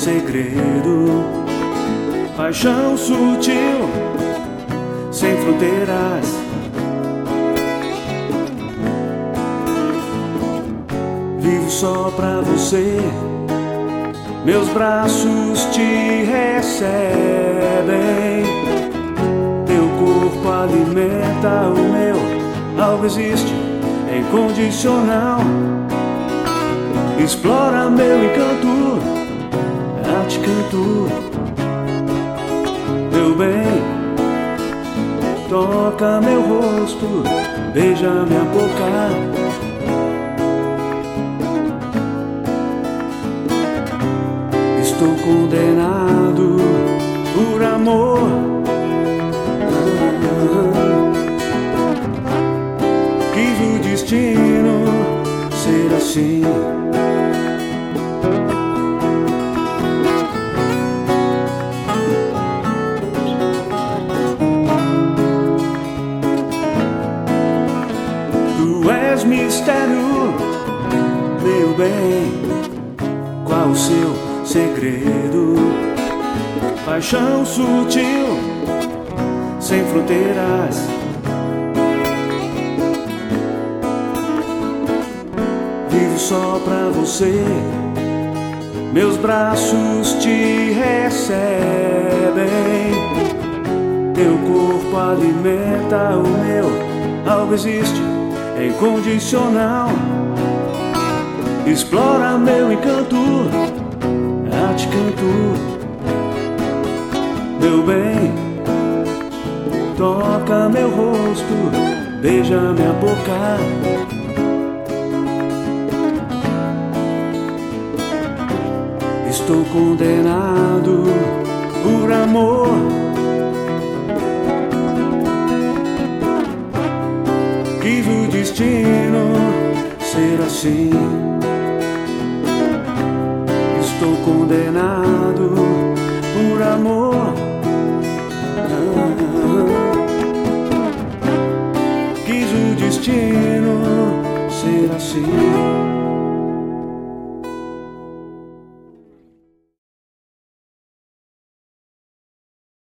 segredo, paixão sutil, sem fronteiras. Vivo só pra você, meus braços te recebem. Teu corpo alimenta o meu, algo existe, é incondicional. Explora meu encanto, eu te canto. Meu bem, toca meu rosto, beija minha boca. Estou condenado por amor. Quis o destino ser assim. Tu és mistério, meu bem. Qual o seu segredo? Paixão sutil, sem fronteiras. Vivo só pra você, meus braços te recebem. Teu corpo alimenta o meu, algo existe, é incondicional. Explora meu encanto, eu te canto. Meu bem, toca meu rosto, beija minha boca. Estou condenado por amor. Quis o destino ser assim. Estou condenado por amor. Quis o destino ser assim.